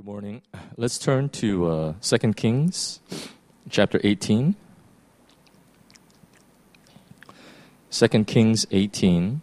morning. Let's turn to 2 Kings chapter 18. 2 Kings 18.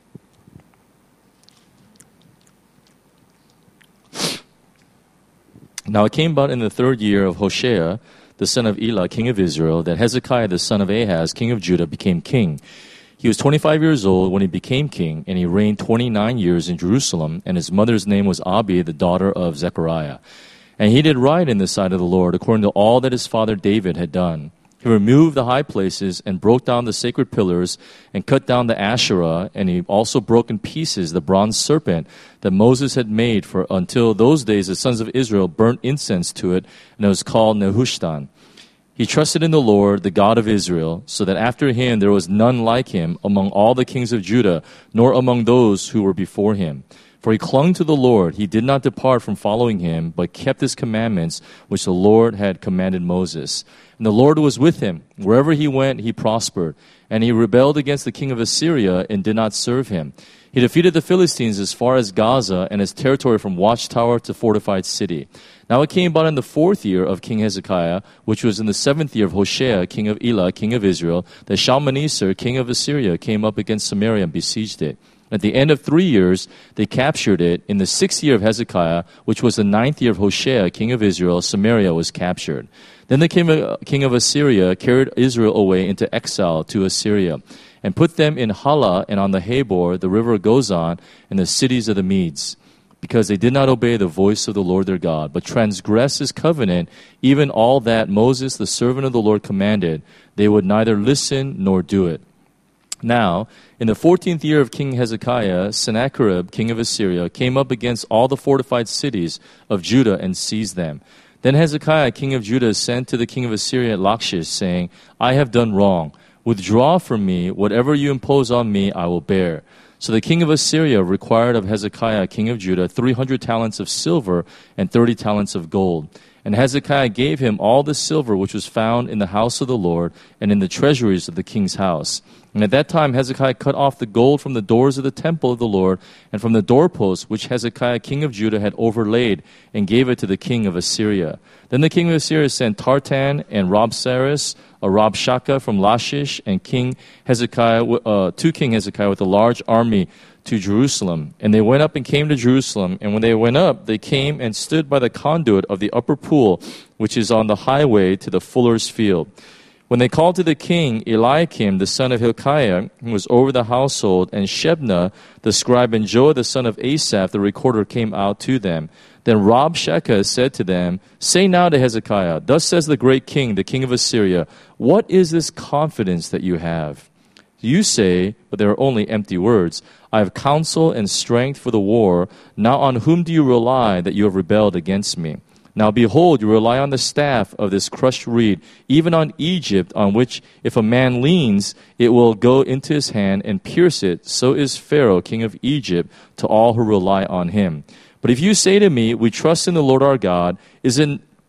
Now it came about in the third year of Hoshea, the son of Elah, king of Israel, that Hezekiah, the son of Ahaz, king of Judah, became king. He was 25 years old when he became king, and he reigned 29 years in Jerusalem, and his mother's name was Abi, the daughter of Zechariah. And he did right in the sight of the Lord, according to all that his father David had done. He removed the high places and broke down the sacred pillars and cut down the Asherah, and he also broke in pieces the bronze serpent that Moses had made, for until those days the sons of Israel burnt incense to it, and it was called Nehushtan. He trusted in the Lord, the God of Israel, so that after him there was none like him among all the kings of Judah, nor among those who were before him. For he clung to the Lord. He did not depart from following him, but kept his commandments, which the Lord had commanded Moses. And the Lord was with him. Wherever he went, he prospered. And he rebelled against the king of Assyria and did not serve him. He defeated the Philistines as far as Gaza and its territory from watchtower to fortified city. Now it came about in the 4th year of King Hezekiah, which was in the 7th year of Hoshea, king of Elah, king of Israel, that Shalmaneser, king of Assyria, came up against Samaria and besieged it. At the end of 3 years, they captured it. In the 6th year of Hezekiah, which was the 9th year of Hoshea, king of Israel, Samaria was captured. Then the king of Assyria carried Israel away into exile to Assyria, and put them in Hala and on the Habor, the river Gozan, and the cities of the Medes, because they did not obey the voice of the Lord their God, but transgressed his covenant, even all that Moses, the servant of the Lord, commanded. They would neither listen nor do it. Now, in the 14th year of King Hezekiah, Sennacherib, king of Assyria, came up against all the fortified cities of Judah and seized them. Then Hezekiah, king of Judah, sent to the king of Assyria at Lachish, saying, I have done wrong. Withdraw from me. Whatever you impose on me, I will bear. So the king of Assyria required of Hezekiah, king of Judah, 300 talents of silver and 30 talents of gold. And Hezekiah gave him all the silver which was found in the house of the Lord and in the treasuries of the king's house. And at that time Hezekiah cut off the gold from the doors of the temple of the Lord and from the doorposts which Hezekiah king of Judah had overlaid, and gave it to the king of Assyria. Then the king of Assyria sent Tartan and Rabsaris, Rabshakeh from Lachish, and King Hezekiah to King Hezekiah with a large army to Jerusalem. And they went up and came to Jerusalem. And when they went up, they came and stood by the conduit of the upper pool, which is on the highway to the fuller's field. When they called to the king, Eliakim, the son of Hilkiah, who was over the household, and Shebna, the scribe, and Joah, the son of Asaph, the recorder, came out to them. Then Rabshakeh said to them, Say now to Hezekiah, Thus says the great king, the king of Assyria, What is this confidence that you have? You say, but they are only empty words, I have counsel and strength for the war. Now on whom do you rely that you have rebelled against me? Now behold, you rely on the staff of this crushed reed, even on Egypt, on which if a man leans, it will go into his hand and pierce it. So is Pharaoh, king of Egypt, to all who rely on him. But if you say to me, We trust in the Lord our God, is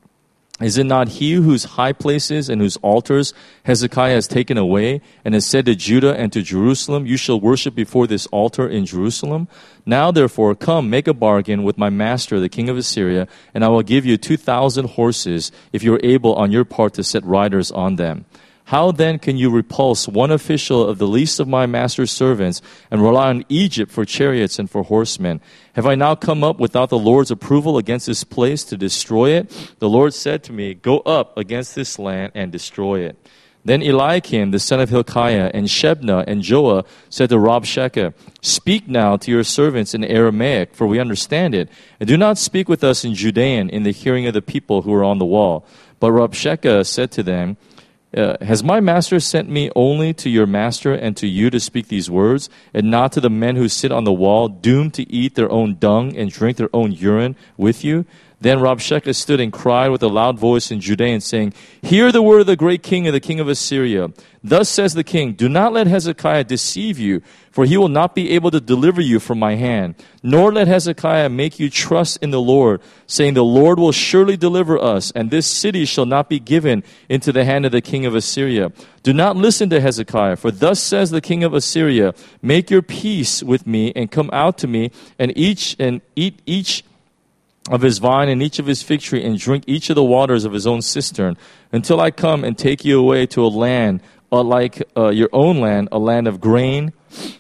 it not he whose high places and whose altars Hezekiah has taken away, and has said to Judah and to Jerusalem, You shall worship before this altar in Jerusalem? Now therefore, come, make a bargain with my master, the king of Assyria, and I will give you 2,000 horses, if you are able on your part to set riders on them. How then can you repulse one official of the least of my master's servants and rely on Egypt for chariots and for horsemen? Have I now come up without the Lord's approval against this place to destroy it? The Lord said to me, Go up against this land and destroy it. Then Eliakim, the son of Hilkiah, and Shebna and Joah said to Rabshakeh, Speak now to your servants in Aramaic, for we understand it, and do not speak with us in Judean in the hearing of the people who are on the wall. But Rabshakeh said to them, Has my master sent me only to your master and to you to speak these words, and not to the men who sit on the wall, doomed to eat their own dung and drink their own urine with you? Then Rabshakeh stood and cried with a loud voice in Judean, saying, Hear the word of the great king and the king of Assyria. Thus says the king, Do not let Hezekiah deceive you, for he will not be able to deliver you from my hand. Nor let Hezekiah make you trust in the Lord, saying, The Lord will surely deliver us, and this city shall not be given into the hand of the king of Assyria. Do not listen to Hezekiah, for thus says the king of Assyria, Make your peace with me, and come out to me, and eat each of his vine and each of his fig tree, and drink each of the waters of his own cistern, until I come and take you away to a land like your own land, a land of grain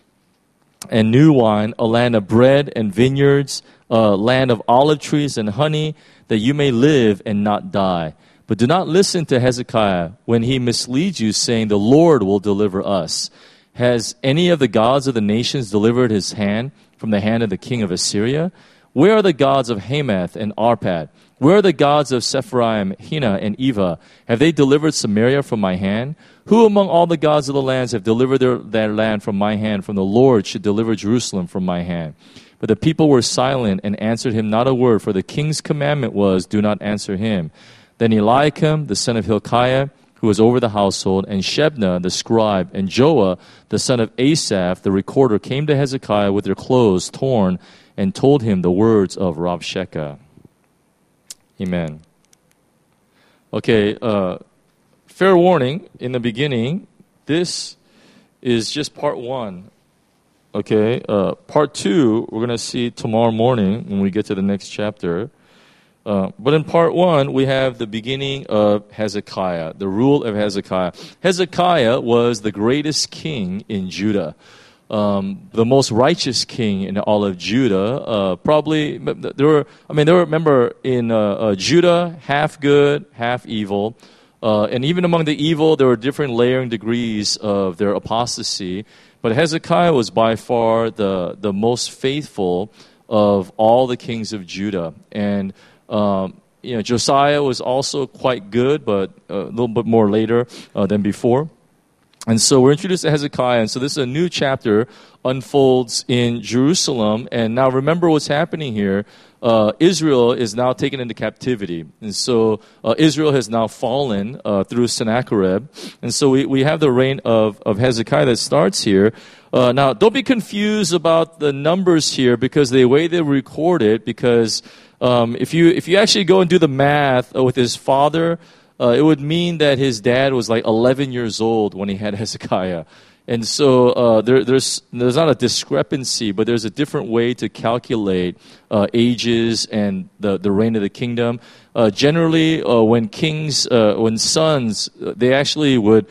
and new wine, a land of bread and vineyards, a land of olive trees and honey, that you may live and not die. But do not listen to Hezekiah when he misleads you, saying, the Lord will deliver us. Has any of the gods of the nations delivered his hand from the hand of the king of Assyria? Where are the gods of Hamath and Arpad? Where are the gods of Sepharvaim, Hena, and Eva? Have they delivered Samaria from my hand? Who among all the gods of the lands have delivered their land from my hand? From the Lord should deliver Jerusalem from my hand. But the people were silent and answered him not a word, for the king's commandment was, do not answer him. Then Eliakim, the son of Hilkiah, who was over the household, and Shebna, the scribe, and Joah, the son of Asaph, the recorder, came to Hezekiah with their clothes torn and told him the words of Rabshakeh. Amen. Okay, fair warning in the beginning, this is just part one. Okay, part two, we're going to see tomorrow morning when we get to the next chapter. But in part one, we have the beginning of Hezekiah, the rule of Hezekiah. Hezekiah was the greatest king in Judah, the most righteous king in all of Judah. Probably there were. Remember in Judah, half good, half evil, and even among the evil, there were different layering degrees of their apostasy. But Hezekiah was by far the most faithful of all the kings of Judah, and Josiah was also quite good, but a little bit more later than before. And so we're introduced to Hezekiah, and so this is a new chapter unfolds in Jerusalem. And now remember what's happening here. Israel is now taken into captivity. And so Israel has now fallen through Sennacherib. And so we have the reign of Hezekiah that starts here. Now, don't be confused about the numbers here, because the way they record it, because if you actually go and do the math with his father, it would mean that his dad was like 11 years old when he had Hezekiah. And so there's not a discrepancy, but there's a different way to calculate ages and the reign of the kingdom. Generally, when sons, they actually would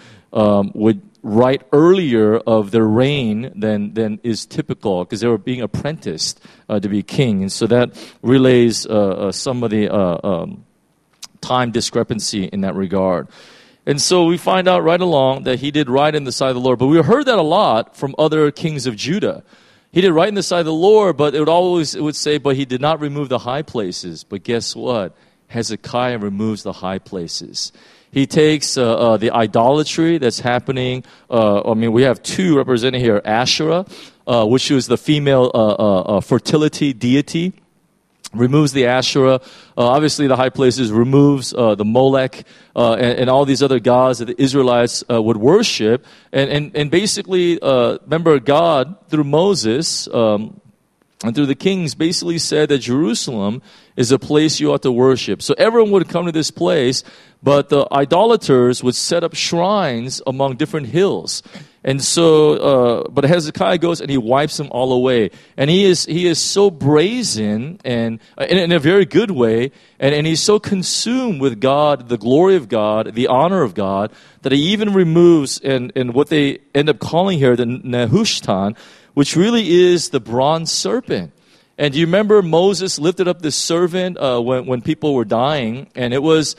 write earlier of their reign than is typical, because they were being apprenticed to be king. And so that relays some of the time discrepancy in that regard. And so we find out right along that he did right in the sight of the Lord. But we heard that a lot from other kings of Judah. He did right in the sight of the Lord, but it would say, but he did not remove the high places. But guess what? Hezekiah removes the high places. He takes the idolatry that's happening. We have two represented here. Asherah, which was the female fertility deity. Removes the Asherah. Obviously, the high places removes the Molech and all these other gods that the Israelites would worship. And basically, remember, God, through Moses and through the kings, basically said that Jerusalem is a place you ought to worship. So everyone would come to this place, but the idolaters would set up shrines among different hills. And so, but Hezekiah goes and he wipes them all away. And he is so brazen and in a very good way, and he's so consumed with God, the glory of God, the honor of God, that he even removes and what they end up calling here the Nehushtan, which really is the bronze serpent. And do you remember Moses lifted up this servant when people were dying, and it was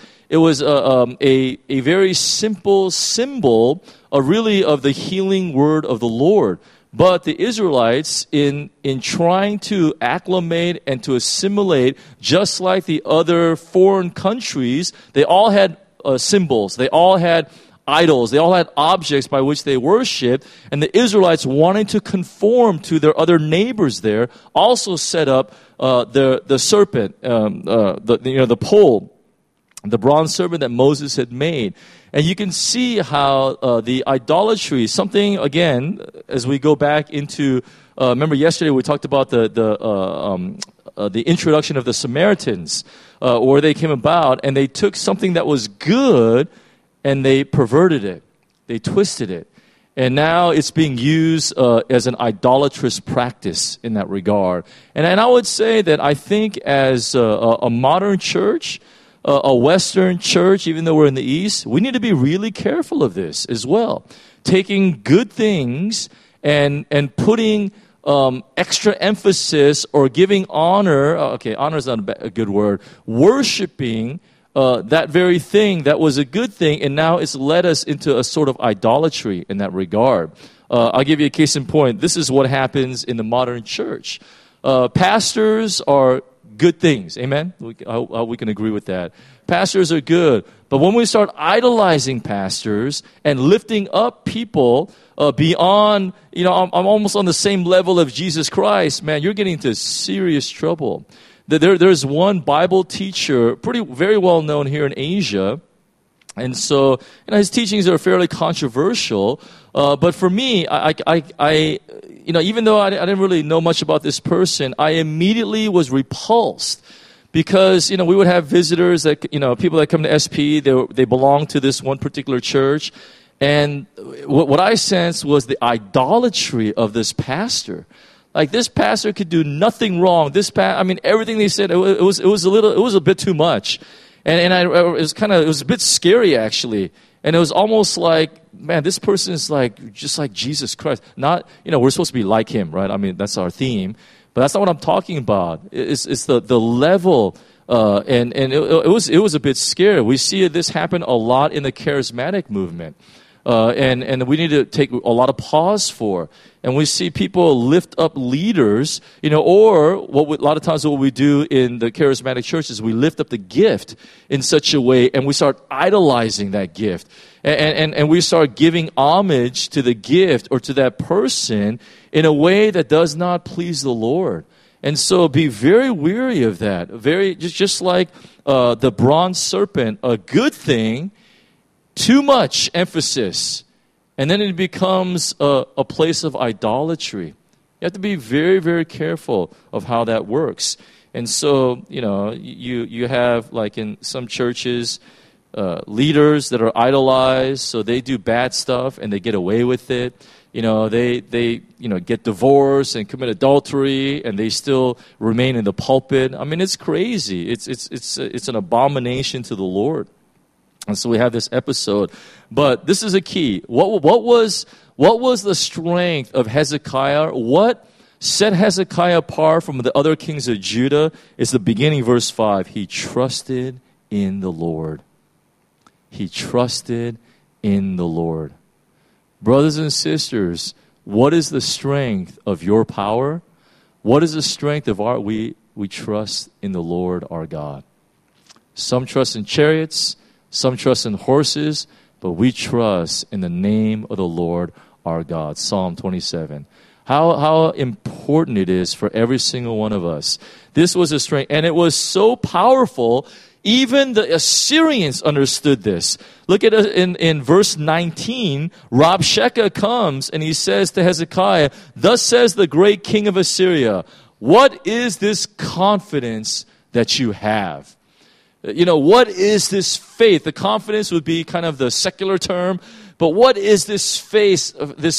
a very simple symbol of the healing word of the Lord. But the Israelites, in trying to acclimate and to assimilate, just like the other foreign countries, they all had symbols. They all had idols. They all had objects by which they worshiped. And the Israelites, wanting to conform to their other neighbors there, also set up the serpent, the pole, the bronze serpent that Moses had made. And you can see how the idolatry, something, again, as we go back into, remember yesterday we talked about the introduction of the Samaritans, where they came about, and they took something that was good and they perverted it. They twisted it. And now it's being used as an idolatrous practice in that regard. And I would say that I think as a modern church, a Western church, even though we're in the East, we need to be really careful of this as well. Taking good things and putting extra emphasis or giving honor, honor is not a good word, worshiping that very thing that was a good thing, and now it's led us into a sort of idolatry in that regard. I'll give you a case in point. This is what happens in the modern church. Pastors are good things. Amen? We can agree with that. Pastors are good. But when we start idolizing pastors and lifting up people beyond, I'm almost on the same level of Jesus Christ, man, you're getting into serious trouble. There's one Bible teacher, very well known here in Asia, and so his teachings are fairly controversial. But for me, even though I didn't really know much about this person, I immediately was repulsed because we would have visitors that people that come to SP, they belong to this one particular church, and what I sensed was the idolatry of this pastor. Like, this pastor could do nothing wrong. Everything they said, it was a bit too much, and it was a bit scary actually. And it was almost like, man, this person is just like Jesus Christ. Not, we're supposed to be like him, right? I mean, that's our theme, but that's not what I'm talking about. It's the level, and it was a bit scary. We see this happen a lot in the charismatic movement. And we need to take a lot of pause for. And we see people lift up leaders, or a lot of times what we do in the charismatic church is we lift up the gift in such a way, and we start idolizing that gift. And we start giving homage to the gift or to that person in a way that does not please the Lord. And so be very weary of that. Just like the bronze serpent, a good thing, too much emphasis, and then it becomes a place of idolatry. You have to be very, very careful of how that works. And so, you have, like in some churches, leaders that are idolized, so they do bad stuff and they get away with it. They get divorced and commit adultery, and they still remain in the pulpit. I mean, it's crazy. It's an abomination to the Lord. And so we have this episode, but this is a key. What was the strength of Hezekiah? What set Hezekiah apart from the other kings of Judah? Is the beginning, verse 5. He trusted in the Lord. He trusted in the Lord. Brothers and sisters, what is the strength of your power? What is the strength of we trust in the Lord our God. Some trust in chariots, some trust in horses, but we trust in the name of the Lord our God. Psalm 27. How important it is for every single one of us. This was a strength, and it was so powerful, even the Assyrians understood this. Look at it in verse 19. Rabshakeh comes, and he says to Hezekiah, "Thus says the great king of Assyria, what is this confidence that you have?" What is this faith? The confidence would be kind of the secular term, but what is this faith?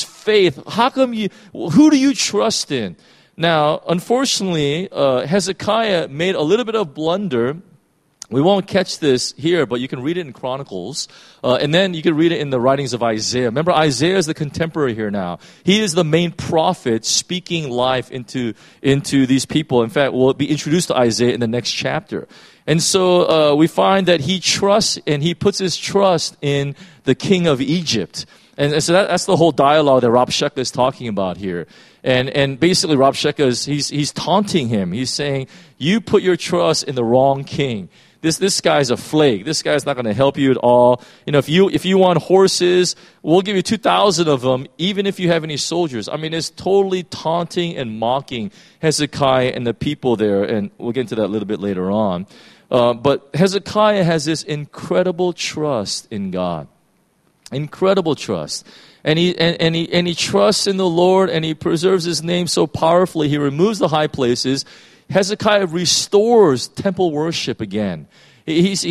How come who do you trust in? Now, unfortunately, Hezekiah made a little bit of blunder. We won't catch this here, but you can read it in Chronicles, and then you can read it in the writings of Isaiah. Remember, Isaiah is the contemporary here now. He is the main prophet speaking life into these people. In fact, we'll be introduced to Isaiah in the next chapter. And so we find that he trusts, and he puts his trust in the king of Egypt. And so that's the whole dialogue that Rabshakeh is talking about here. And basically Rabshakeh he's taunting him. He's saying, you put your trust in the wrong king. This guy's a flake. This guy's not going to help you at all. If you want horses, we'll give you 2,000 of them, even if you have any soldiers. I mean, it's totally taunting and mocking Hezekiah and the people there, and we'll get into that a little bit later on. But Hezekiah has this incredible trust in God, incredible trust, and he trusts in the Lord, and he preserves His name so powerfully. He removes the high places. Hezekiah restores temple worship again. He's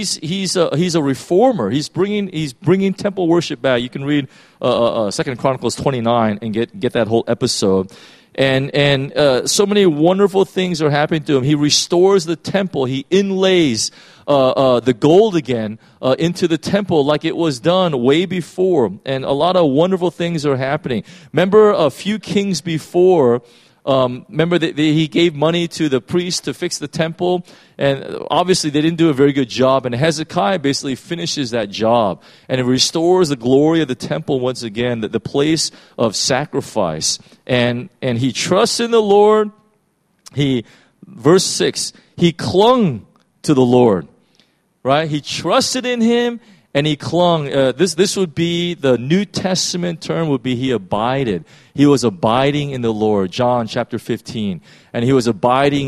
a reformer. He's bringing temple worship back. You can read 2 Chronicles 29 and get that whole episode. And so many wonderful things are happening to him. He restores the temple. He inlays the gold again into the temple like it was done way before. And a lot of wonderful things are happening. Remember a few kings before, remember that he gave money to the priests to fix the temple, and obviously they didn't do a very good job, and Hezekiah basically finishes that job, and it restores the glory of the temple once again, the place of sacrifice, and he trusts in the Lord. Verse 6, he clung to the Lord, right? He trusted in him, and he clung. This would be, the New Testament term would be he abided. He was abiding in the Lord. John chapter 15. And he was abiding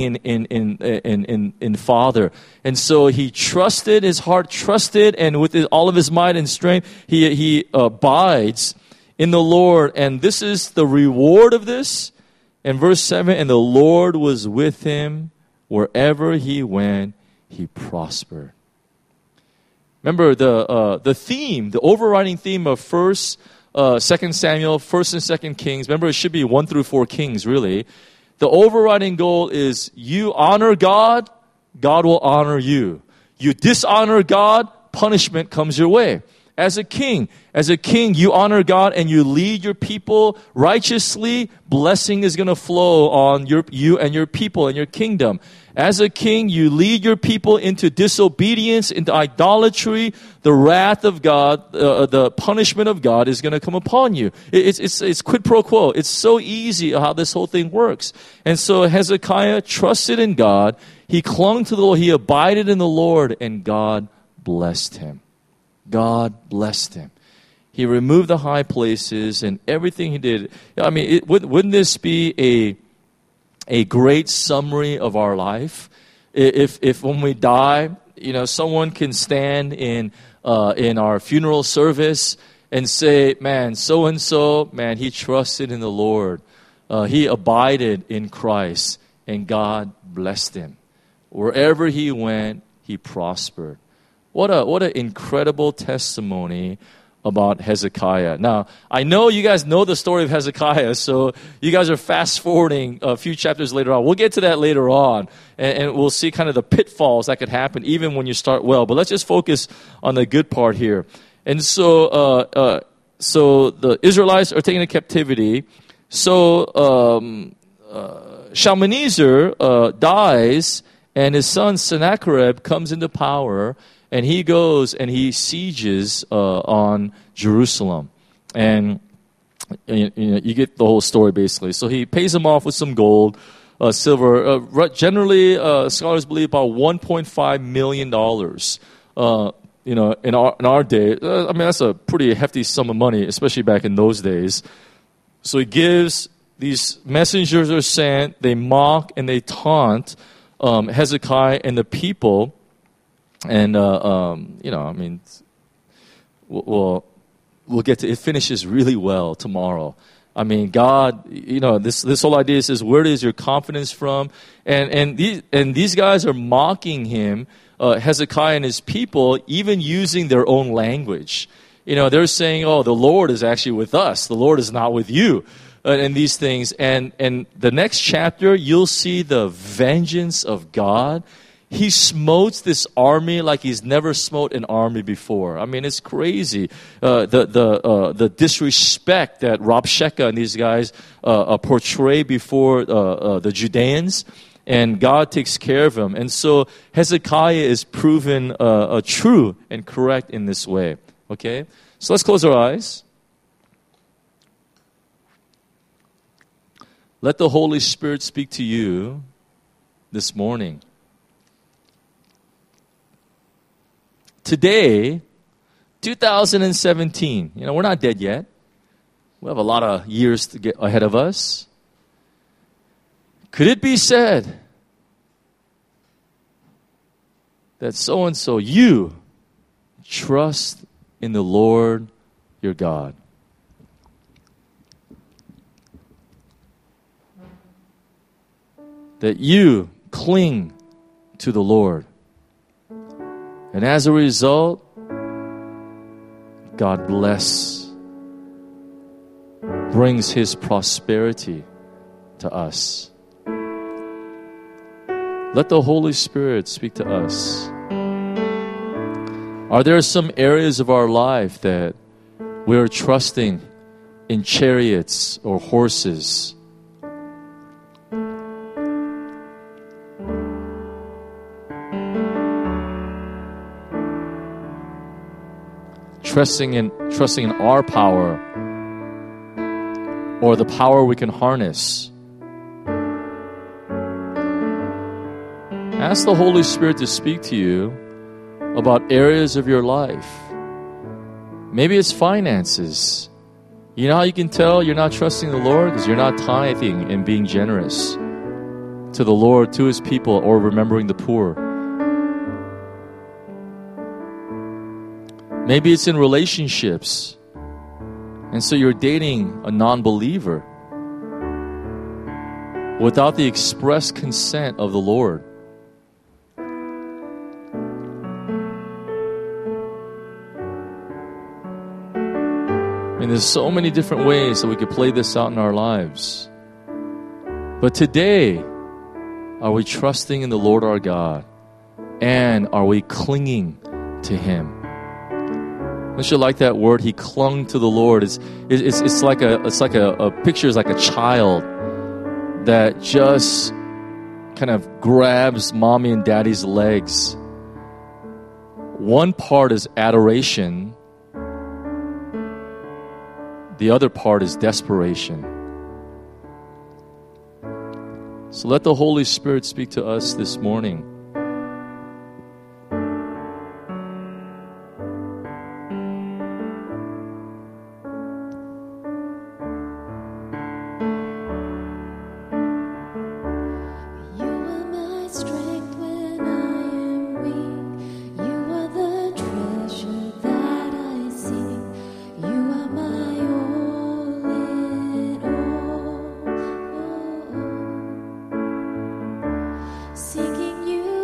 in Father. And so he trusted, his heart trusted, and with all of his might and strength, he abides in the Lord. And this is the reward of this. In verse 7, and the Lord was with him wherever he went, he prospered. Remember the theme, the overriding theme of 1st, 2nd Samuel, 1st and 2nd Kings. Remember, it should be 1 through 4 Kings, really. The overriding goal is you honor God, God will honor you. You dishonor God, punishment comes your way. As a king, you honor God and you lead your people righteously, blessing is going to flow on you and your people and your kingdom. As a king, you lead your people into disobedience, into idolatry. The wrath of God, the punishment of God is going to come upon you. It's quid pro quo. It's so easy how this whole thing works. And so Hezekiah trusted in God. He clung to the Lord. He abided in the Lord, and God blessed him. God blessed him. He removed the high places and everything he did. I mean, wouldn't this be a great summary of our life? If when we die, someone can stand in our funeral service and say, man, so-and-so, man, he trusted in the Lord. He abided in Christ, and God blessed him. Wherever he went, he prospered. What an incredible testimony about Hezekiah. Now, I know you guys know the story of Hezekiah, so you guys are fast-forwarding a few chapters later on. We'll get to that later on, and we'll see kind of the pitfalls that could happen even when you start well. But let's just focus on the good part here. And so the Israelites are taken into captivity. So Shalmaneser dies, and his son Sennacherib comes into power, and he goes and he sieges on Jerusalem. And you get the whole story basically. So he pays him off with some gold, silver. Generally, scholars believe about $1.5 million. In our day, I mean, that's a pretty hefty sum of money, especially back in those days. So he gives, these messengers are sent, they mock and they taunt Hezekiah and the people. And, I mean, we'll get to it. Finishes really well tomorrow. I mean, God, this whole idea says, where is your confidence from? And these guys are mocking him, Hezekiah and his people, even using their own language. They're saying, oh, the Lord is actually with us. The Lord is not with you. And these things. And the next chapter, you'll see the vengeance of God. He smotes this army like he's never smote an army before. I mean, it's crazy. The disrespect that Rabshakeh and these guys portray before the Judeans, and God takes care of him. And so Hezekiah is proven true and correct in this way. Okay? So let's close our eyes. Let the Holy Spirit speak to you this morning. Today, 2017, we're not dead yet. We have a lot of years to get ahead of us. Could it be said that so-and-so, you trust in the Lord your God? that you cling to the Lord. And as a result, God brings His prosperity to us. Let the Holy Spirit speak to us. Are there some areas of our life that we are trusting in chariots or horses? Trusting in our power or the power we can harness. Ask the Holy Spirit to speak to you about areas of your life. Maybe it's finances. You know how you can tell you're not trusting the Lord? Because you're not tithing and being generous to the Lord, to His people, or remembering the poor. Maybe it's in relationships. And so you're dating a non-believer without the express consent of the Lord. And there's so many different ways that we could play this out in our lives. But today, are we trusting in the Lord our God? And are we clinging to Him? Don't you like that word? He clung to the Lord. It's like a picture is like a child that just kind of grabs mommy and daddy's legs. One part is adoration. The other part is desperation. So let the Holy Spirit speak to us this morning. Seeking you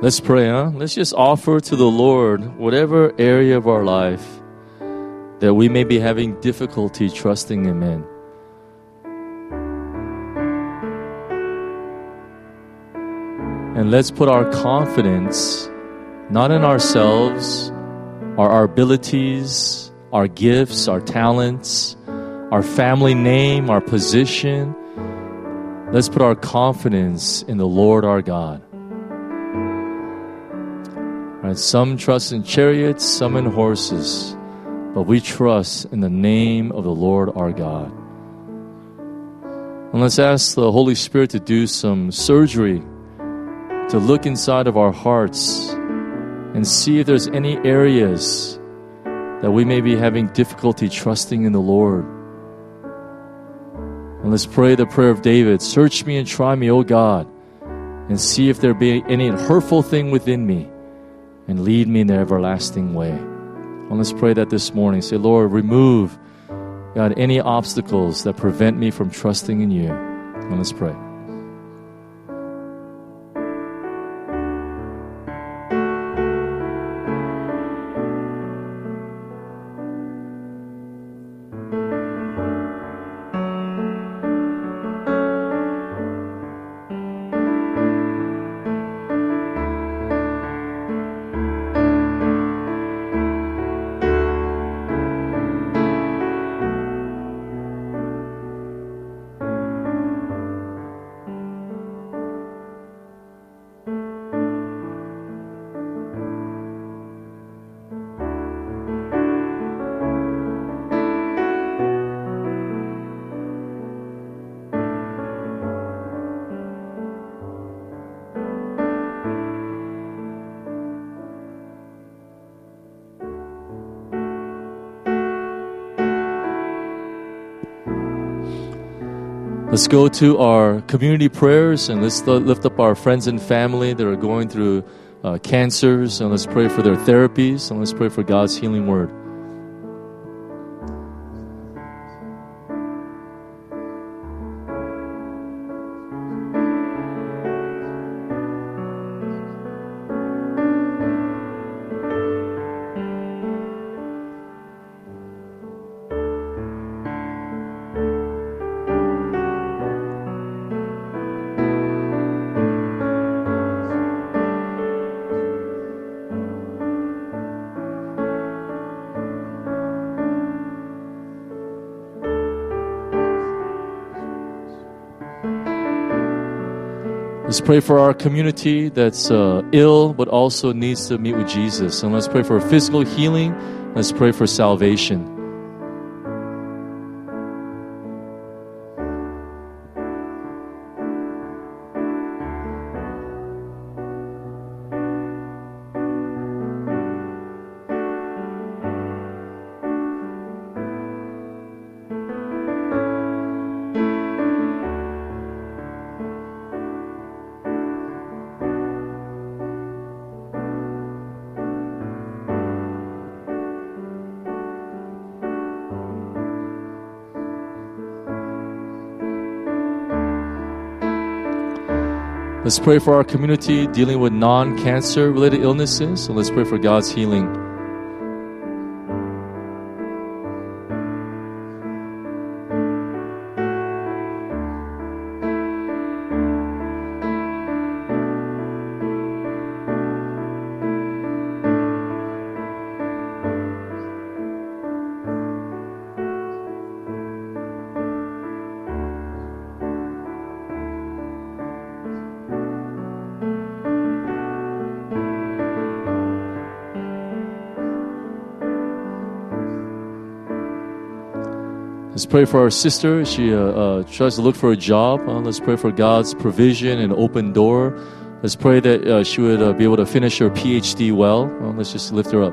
Let's pray, huh? Let's just offer to the Lord whatever area of our life that we may be having difficulty trusting Him in. And let's put our confidence not in ourselves, or our abilities, our gifts, our talents, our family name, our position. Let's put our confidence in the Lord our God. Right, some trust in chariots, some in horses, but we trust in the name of the Lord our God. And let's ask the Holy Spirit to do some surgery, to look inside of our hearts and see if there's any areas that we may be having difficulty trusting in the Lord. And let's pray the prayer of David. Search me and try me, O God, and see if there be any hurtful thing within me, and lead me in the everlasting way. And let's pray that this morning. Say, Lord, remove, God, any obstacles that prevent me from trusting in you. And let's pray. Let's go to our community prayers, and let's lift up our friends and family that are going through cancers, and let's pray for their therapies, and let's pray for God's healing word. Let's pray for our community that's ill but also needs to meet with Jesus. And let's pray for physical healing. Let's pray for salvation. Let's pray for our community dealing with non-cancer related illnesses. And let's pray for God's healing. Let's pray for our sister. She tries to look for a job. Let's pray for God's provision and open door. Let's pray that she would be able to finish her PhD well. Let's just lift her up.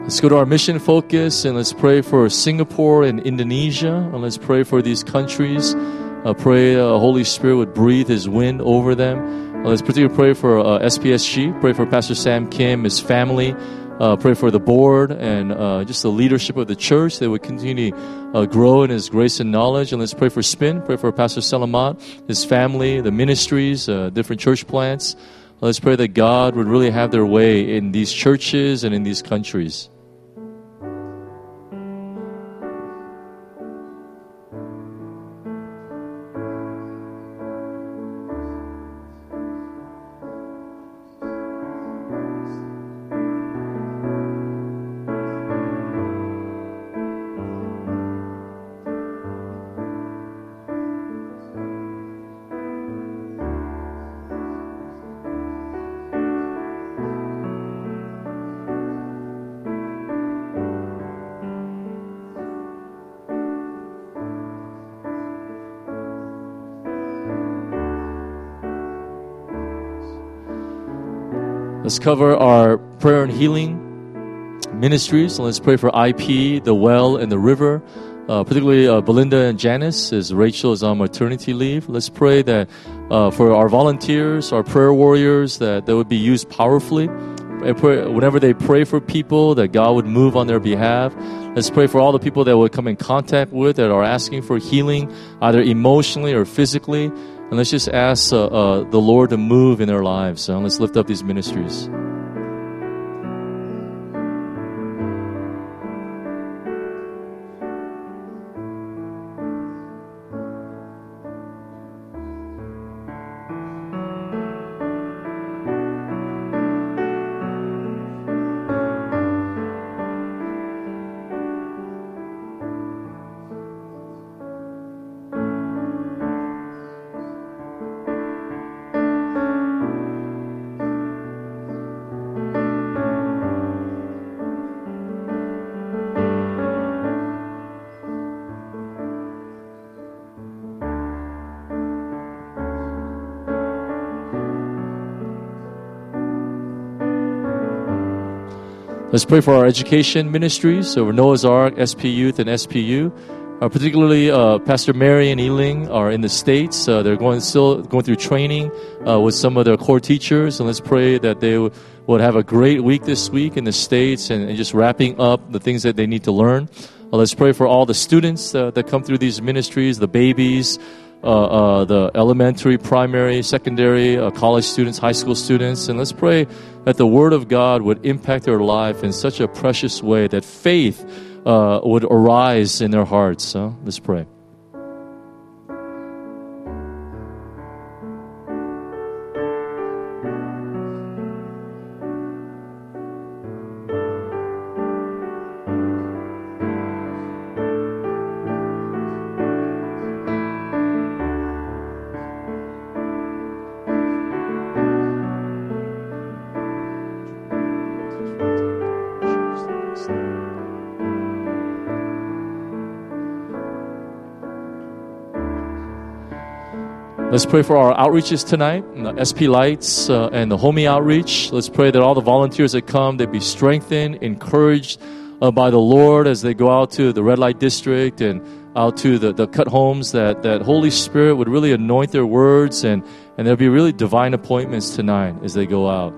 Let's go to our mission focus and let's pray for Singapore and Indonesia. And let's pray for these countries. Pray Holy Spirit would breathe His wind over them. Let's particularly pray for SPSG. Pray for Pastor Sam Kim, his family. Pray for the board and just the leadership of the church. They would continue to grow in His grace and knowledge. And let's pray for Spin. Pray for Pastor Salamat, his family, the ministries, different church plants. Let's pray that God would really have their way in these churches and in these countries. Let's cover our prayer and healing ministries. Let's pray for IP, the well, and the river. Particularly Belinda and Janice, as Rachel is on maternity leave. Let's pray that for our volunteers, our prayer warriors, that they would be used powerfully. Whenever they pray for people, that God would move on their behalf. Let's pray for all the people that would come in contact with that are asking for healing, either emotionally or physically. And let's just ask the Lord to move in their lives. So let's lift up these ministries. Let's pray for our education ministries, so Noah's Ark, SP Youth, and SPU. Particularly, Pastor Mary and Eling are in the States. They're still going through training with some of their core teachers, and let's pray that they would have a great week this week in the States and just wrapping up the things that they need to learn. Let's pray for all the students that come through these ministries, the babies, the elementary, primary, secondary, college students, high school students. And let's pray that the Word of God would impact their life in such a precious way that faith would arise in their hearts. So let's pray. Let's pray for our outreaches tonight, the SP Lights and the Homie Outreach. Let's pray that all the volunteers that come, they be strengthened, encouraged by the Lord as they go out to the red light district and out to the cut homes, that Holy Spirit would really anoint their words and there'll be really divine appointments tonight as they go out.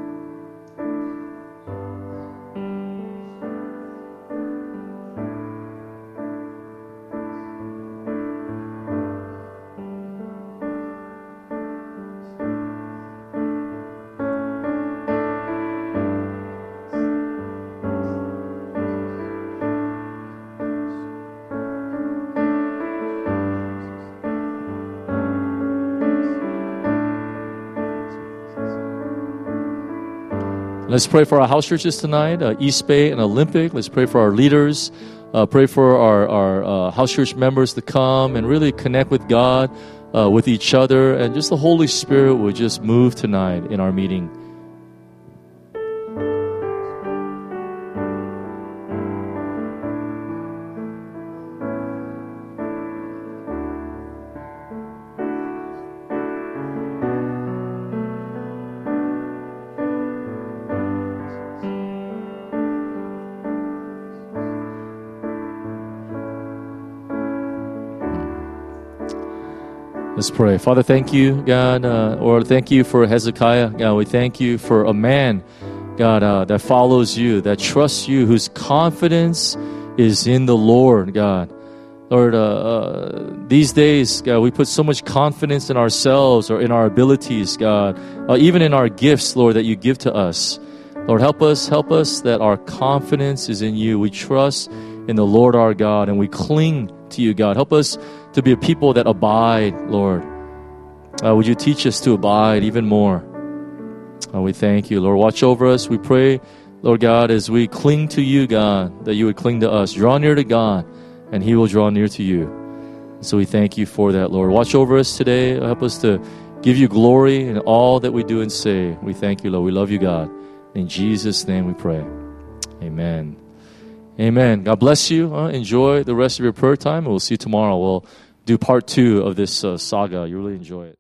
Let's pray for our house churches tonight, East Bay and Olympic. Let's pray for our leaders. Pray for our house church members to come and really connect with God, with each other, and just the Holy Spirit would just move tonight in our meeting. Let's pray. Father, thank you, God, Lord, thank you for Hezekiah. God, we thank you for a man, God, that follows you, that trusts you, whose confidence is in the Lord, God. Lord, these days, God, we put so much confidence in ourselves or in our abilities, God, even in our gifts, Lord, that you give to us. Lord, help us that our confidence is in you. We trust in the Lord our God, and we cling to you, God. Help us to be a people that abide, Lord. Would you teach us to abide even more? We thank you, Lord. Watch over us. We pray, Lord God, as we cling to you, God, that you would cling to us. Draw near to God, and he will draw near to you. So we thank you for that, Lord. Watch over us today. Help us to give you glory in all that we do and say. We thank you, Lord. We love you, God. In Jesus' name we pray. Amen. Amen. God bless you. Enjoy the rest of your prayer time. We'll see you tomorrow. We'll do part 2 of this saga. You really enjoy it.